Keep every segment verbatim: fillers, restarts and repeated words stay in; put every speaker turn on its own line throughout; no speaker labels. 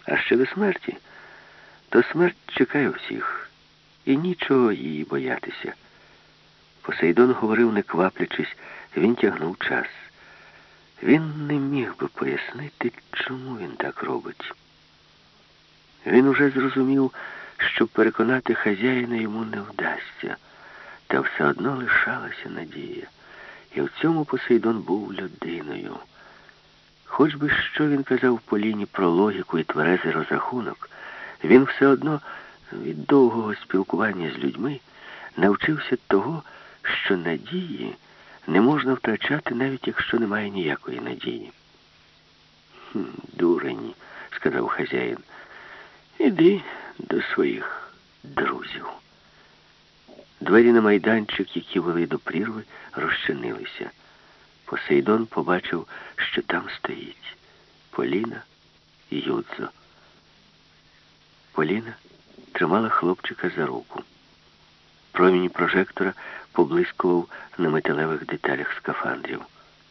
А ще до смерті, то смерть чекає всіх, і нічого її боятися. Посейдон говорив, не кваплячись, він тягнув час. Він не міг би пояснити, чому він так робить. Він уже зрозумів, що переконати хазяїна йому не вдасться, та все одно лишалася надія. І в цьому Посейдон був людиною. Хоч би що він казав Поліні про логіку і тверезий розрахунок, він все одно від довгого спілкування з людьми навчився того, що надії не можна втрачати, навіть якщо немає ніякої надії. «Хм, дурень», — сказав хазяїн, — «іди до своїх друзів». Двері на майданчик, які вели до прірви, розчинилися. Посейдон побачив, що там стоїть Поліна і Юдзо. Поліна тримала хлопчика за руку. Промінь прожектора поблискував на металевих деталях скафандрів.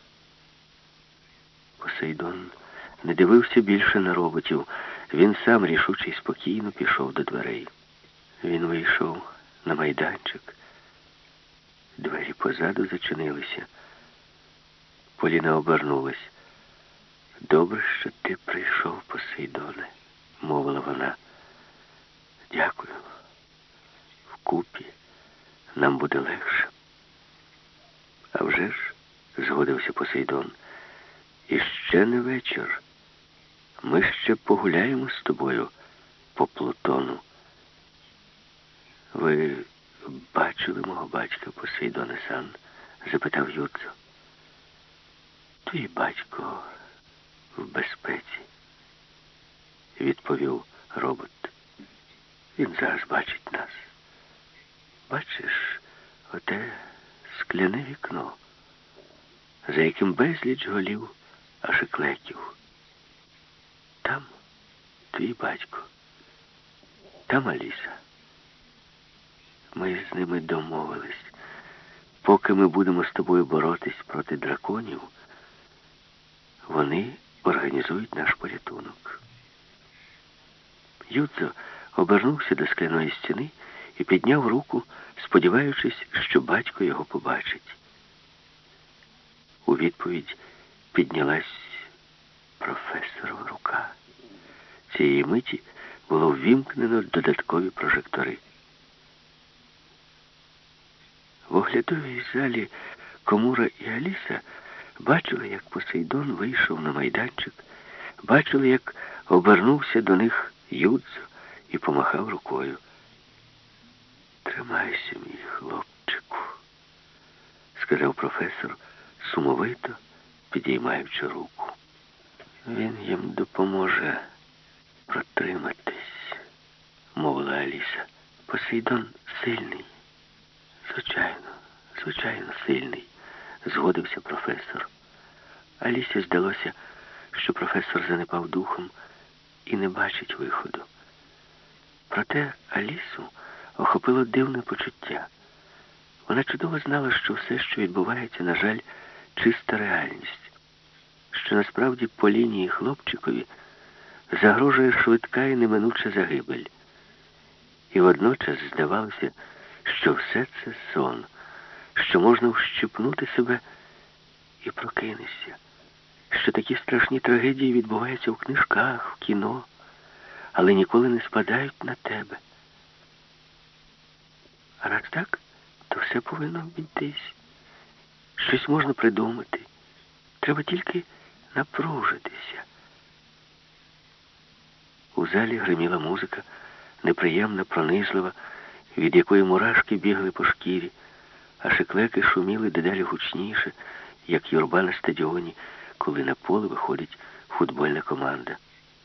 Посейдон не дивився більше на роботів. Він сам рішуче й спокійно пішов до дверей. Він вийшов на майданчик. Двері позаду зачинилися. Поліна обернулась. «Добре, що ти прийшов, Посейдоне», — мовила вона. «Дякую. Вкупі нам буде легше». «А вже ж», — згодився Посейдон, — «і ще не вечір. Ми ще погуляємо з тобою по Плутону». «Ви бачили мого батька, Посейдоне-сан?» — запитав Юдзо. «Твій батько в безпеці», — відповів робот. «Він зараз бачить нас. Бачиш, оте скляне вікно, за яким безліч голів аж і клеків. Там твій батько, там Аліса. Ми з ними домовились. Поки ми будемо з тобою боротись проти драконів, вони організують наш порятунок». Юдзо обернувся до скляної стіни і підняв руку, сподіваючись, що батько його побачить. У відповідь піднялась професорова рука. Цієї миті було ввімкнено додаткові прожектори. В оглядовій залі Комура і Аліса бачили, як Посейдон вийшов на майданчик, бачили, як обернувся до них Юдзо і помахав рукою. «Тримайся, мій хлопчику», — сказав професор, сумовито підіймаючи руку. «Він їм допоможе протриматись», — мовила Аліса. «Посейдон сильний». «Звичайно, звичайно, сильний», — згодився професор. Алісі здалося, що професор занепав духом і не бачить виходу. Проте Алісу охопило дивне почуття. Вона чудово знала, що все, що відбувається, на жаль, чиста реальність. Що насправді Поліні і хлопчикові загрожує швидка і неминуча загибель. І водночас здавалося, що все це сон, що можна вщипнути себе і прокинешся, що такі страшні трагедії відбуваються в книжках, в кіно, але ніколи не спадають на тебе. А раз так, то все повинно обійтись. Щось можна придумати. Треба тільки напружитися. У залі гриміла музика, неприємна, пронизлива, від якої мурашки бігли по шкірі, а шиклеки шуміли дедалі гучніше, як юрба на стадіоні, коли на поле виходить футбольна команда.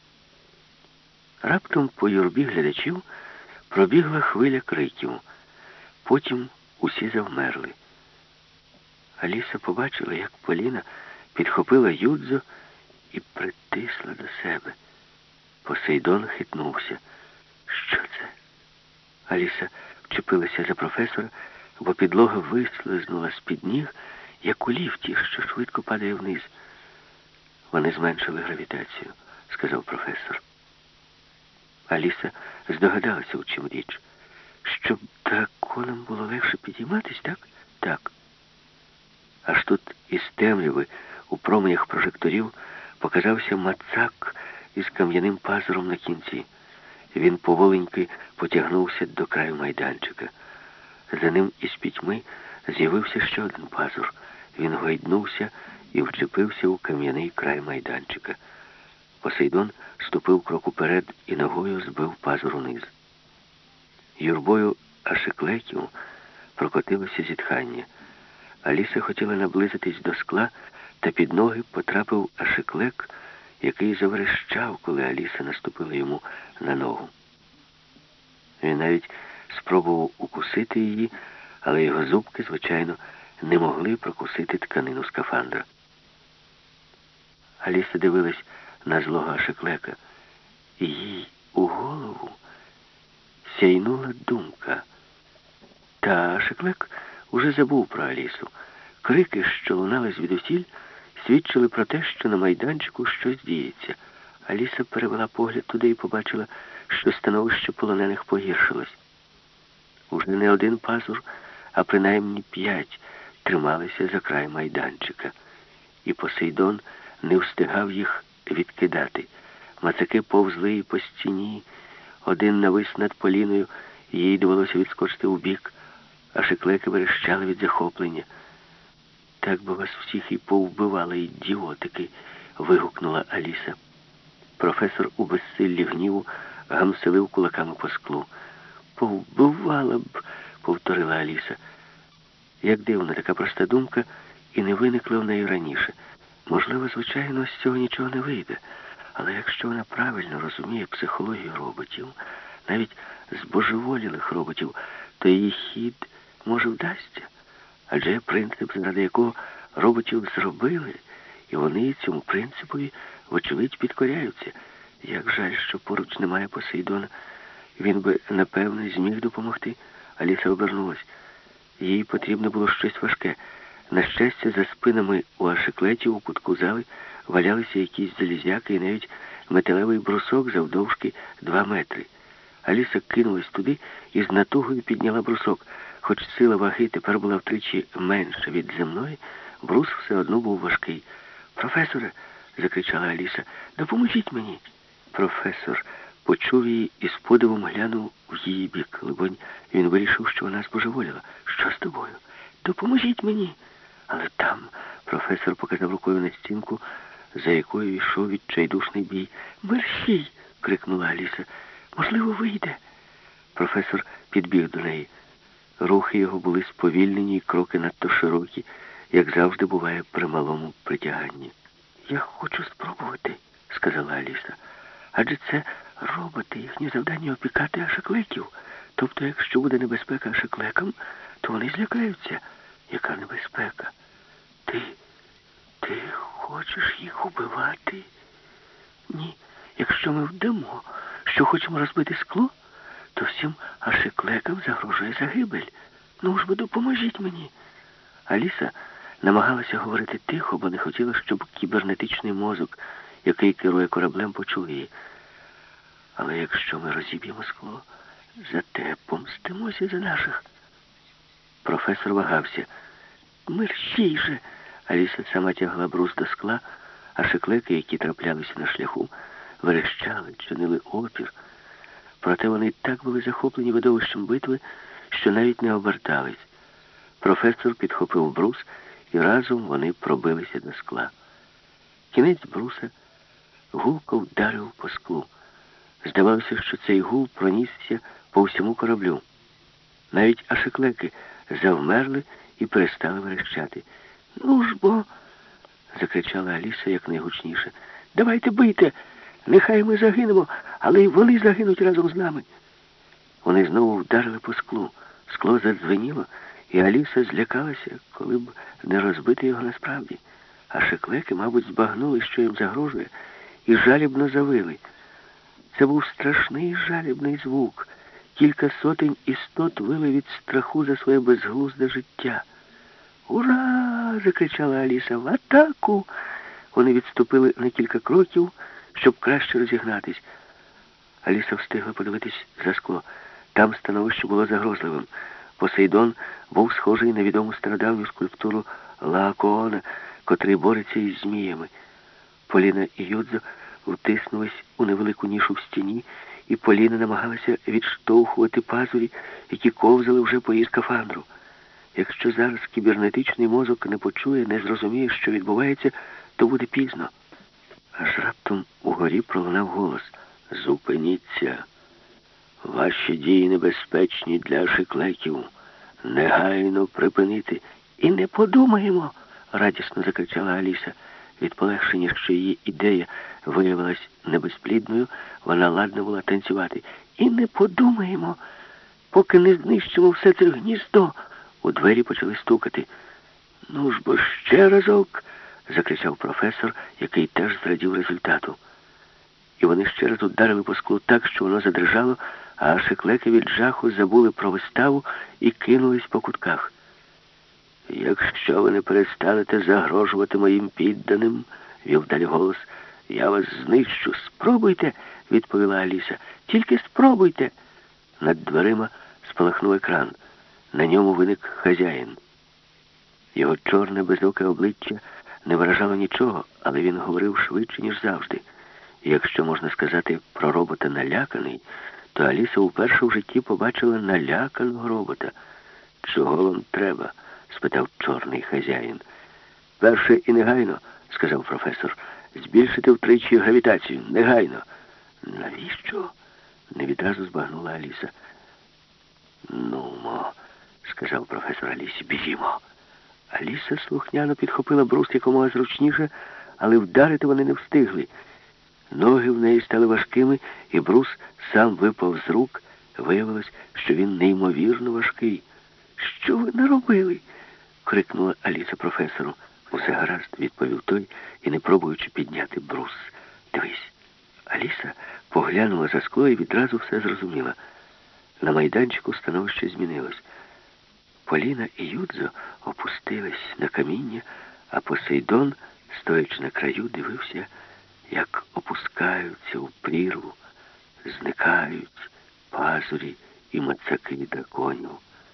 Раптом по юрбі глядачів пробігла хвиля криків. Потім усі завмерли. Аліса побачила, як Поліна підхопила Юдзо і притисла до себе. Посейдон хитнувся. «Що це?» Аліса вчепилася за професора, бо підлога вислизнула з-під ніг, як у ліфті, що швидко падає вниз. «Вони зменшили гравітацію», — сказав професор. Аліса здогадалася, у чим річ. Щоб драконам було легше підійматись, так? Так. Аж тут із темряви у променях прожекторів показався мацак із кам'яним пазуром на кінці. Він поволеньки потягнувся до краю майданчика. За ним із пітьми з'явився ще один пазур. Він гойднувся і вчепився у кам'яний край майданчика. Посейдон ступив крок уперед і ногою збив пазур униз. Юрбою ашиклеків прокотилося зітхання. Аліса хотіла наблизитись до скла, та під ноги потрапив ашиклек, який заверещав, коли Аліса наступила йому на ногу. Він навіть спробував укусити її, але його зубки, звичайно, не могли прокусити тканину скафандра. Аліса дивилась на злого ашиклека, і їй у голову сяйнула думка. Та ашиклек уже забув про Алісу. Крики, що лунали звідусіль, свідчили про те, що на майданчику щось діється. Аліса перевела погляд туди і побачила, що становище полонених погіршилось. Уже не один пазур, а принаймні п'ять трималися за край майданчика. І Посейдон не встигав їх відкидати. Мацаки повзли і по стіні. Один навис над Поліною, їй довелося відскочити вбік, а шиклеки верещали від захоплення. «Так би вас всіх і повбивали, ідіотики!» — вигукнула Аліса. Професор у безсиллі гніву гамселив кулаками по склу. «Повбивала б!» — повторила Аліса. Як дивно, така проста думка і не виникла в неї раніше. Можливо, звичайно, з цього нічого не вийде. Але якщо вона правильно розуміє психологію роботів, навіть збожеволілих роботів, то її хід може вдасться. Адже є принцип, заради якого роботів зробили, і вони цьому принципові, вочевидь, підкоряються. Як жаль, що поруч немає Посейдона. Він би, напевно, зміг допомогти. Аліса обернулась. Їй потрібно було щось важке. На щастя, за спинами у ашиклетів у кутку зали валялися якісь залізяки і навіть металевий брусок завдовжки два метри. Аліса кинулась туди і з натугою підняла брусок. Хоч сила ваги тепер була втричі менша від земної, брус все одно був важкий. «Професоре!» — закричала Аліса. «Допоможіть мені!» Професор почув її і з подивом глянув в її бік. Либонь, він вирішив, що вона збожеволіла. «Що з тобою? Допоможіть мені!» Але там професор показав рукою на стінку, за якою йшов відчайдушний бій. «Мерщій!» — крикнула Аліса. «Можливо, вийде!» Професор підбіг до неї. Рухи його були сповільнені і кроки надто широкі, як завжди буває при малому притяганні. «Я хочу спробувати», — сказала Аліса. «Адже це роботи, їхнє завдання опікати ашиклеків. Тобто, якщо буде небезпека ашиклекам, то вони злякаються. Яка небезпека? Ти, ти хочеш їх убивати? Ні, якщо ми вдамо, що хочемо розбити скло, то всім ашиклекам загрожує загибель. Ну ж бо допоможіть мені». Аліса намагалася говорити тихо, бо не хотіла, щоб кібернетичний мозок, який керує кораблем, почув її. «Але якщо ми розіб'ємо скло, зате помстимося за наших». Професор вагався. «Мерщій же!» Аліса сама тягла брус до скла, а шиклеки, які траплялися на шляху, верещали, чинили опір. Проте вони так були захоплені видовищем битви, що навіть не обертались. Професор підхопив брус, і разом вони пробилися до скла. Кінець бруса гулко вдарив по склу. Здавалося, що цей гул пронісся по всьому кораблю. Навіть ашиклеки завмерли і перестали верещати. «Ну ж бо!» — закричала Аліса якнайгучніше. «Давайте бийте! Нехай ми загинемо, але й вони загинуть разом з нами!» Вони знову вдарили по склу. Скло задзвеніло, і Аліса злякалася, коли б не розбити його насправді. А шиклеки, мабуть, збагнули, що їм загрожує, і жалібно завили. Це був страшний жалібний звук. Кілька сотень істот вили від страху за своє безглузде життя. «Ура!» — закричала Аліса. «В атаку!» Вони відступили на кілька кроків, щоб краще розігнатись. Аліса встигла подивитись за скло. Там становище було загрозливим. Посейдон був схожий на відому стародавню скульптуру Лаокоона, котрий бореться із зміями. Поліна і Юдзо втиснулись у невелику нішу в стіні, і Поліна намагалася відштовхувати пазурі, які ковзали вже по її скафандру. Якщо зараз кібернетичний мозок не почує, не зрозуміє, що відбувається, то буде пізно. Аж раптом угорі пролунав голос. «Зупиніться! Ваші дії небезпечні для шиклеків. Негайно припинити!» «І не подумаємо!» — радісно закричала Аліса. Від полегшення, що її ідея виявилась небезплідною, вона ладна була танцювати. «І не подумаємо, поки не знищимо все це гніздо!» У двері почали стукати. «Ну ж бо ще разок!» — закричав професор, який теж зрадів результату. І вони ще раз ударили по склу так, що воно задрижало, а шиклеки від жаху забули про виставу і кинулись по кутках. «Якщо ви не перестанете загрожувати моїм підданим, — вів далі голос, — я вас знищу. Спробуйте, — відповіла Аліса. Тільки спробуйте. Над дверима спалахнув екран. На ньому виник хазяїн. Його чорне безоке обличчя не виражало нічого, але він говорив швидше, ніж завжди. І якщо можна сказати про робота наляканий, то Аліса вперше в житті побачила наляканого робота. «Чого вам треба?» — спитав чорний хазяїн. «Перше і негайно, — сказав професор, — збільшити втричі гравітацію. Негайно!» «Навіщо?» — не відразу збагнула Аліса. «Ну-мо, — сказав професор Алісі, — біжімо!» Аліса слухняно підхопила брус якомога зручніше, але вдарити вони не встигли. Ноги в неї стали важкими, і брус сам випав з рук. Виявилось, що він неймовірно важкий. «Що ви наробили?» — крикнула Аліса професору. «Усе гаразд, — відповів той, і не пробуючи підняти брус. Дивись!» Аліса поглянула за скло і відразу все зрозуміла. На майданчику становище змінилось. Поліна і Юдзо опустились на каміння, а Посейдон, стоячи на краю, дивився, як опускаються у прірву, зникають пазурі і мацаки драконів.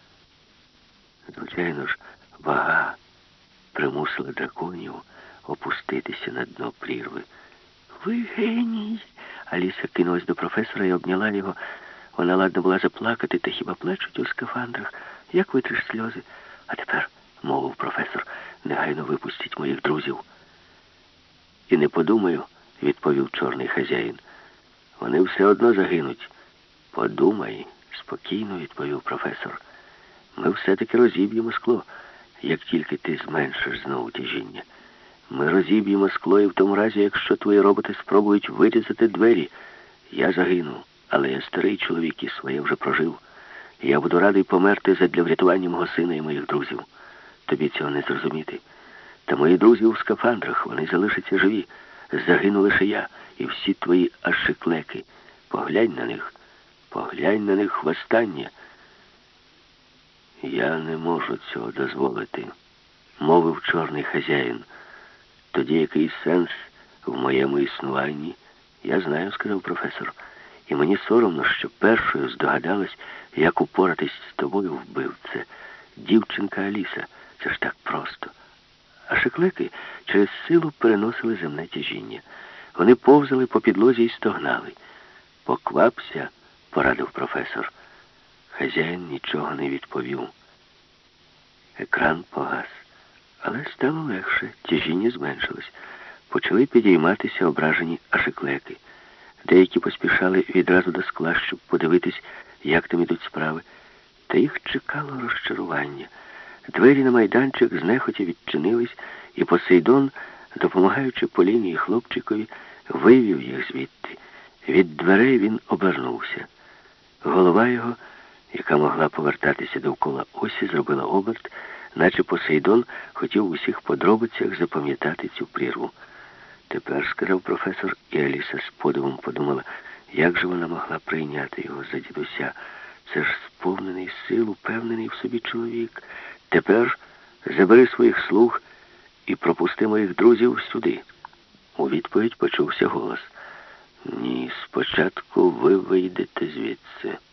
Звичайно ж, вага примусила драконів опуститися на дно прірви. «Ви геній!» Аліса кинулась до професора і обняла його. Вона ладна була заплакати, та хіба плачуть у скафандрах? Як витриш сльози? «А тепер, — мовив професор, — негайно випустіть моїх друзів». «І не подумаю, — відповів чорний хазяїн. — Вони все одно загинуть». «Подумай, — спокійно відповів професор. — Ми все-таки розіб'ємо скло, як тільки ти зменшиш знову тяжіння. Ми розіб'ємо скло і в тому разі, якщо твої роботи спробують вирізати двері. Я загину, але я старий чоловік і своє вже прожив. Я буду радий померти задля врятування мого сина і моїх друзів. Тобі цього не зрозуміти. Та мої друзі у скафандрах, вони залишаться живі. Загину лише я і всі твої ашиклеки. Поглянь на них, поглянь на них востаннє». «Я не можу цього дозволити», — мовив чорний хазяїн. «Тоді який сенс в моєму існуванні?» «Я знаю, — сказав професор, — і мені соромно, що першою здогадалась, як упоратись з тобою, вбивце. Дівчинка Аліса, це ж так просто». А шиклеки через силу переносили земне тяжіння. Вони повзали по підлозі і стогнали. «Поквапся, — порадив професор». Хазяїн нічого не відповів. Екран погас. Але стало легше, тяжіння зменшилось. Почали підійматися ображені ашиклеки. Деякі поспішали відразу до скла, щоб подивитись, як там ідуть справи. Та їх чекало розчарування. Двері на майданчик знехотя відчинились, і Посейдон, допомагаючи Поліні і хлопчикові, вивів їх звідти. Від дверей він обернувся. Голова його, яка могла повертатися довкола осі, зробила оберт, наче Посейдон хотів в усіх подробицях запам'ятати цю прірву. «Тепер, — сказав професор, і Аліса з подивом подумала, як же вона могла прийняти його за дідуся. Це ж сповнений сил, упевнений в собі чоловік. Тепер забери своїх слуг і пропусти моїх друзів сюди». У відповідь почувся голос. Ні, спочатку ви вийдете звідси.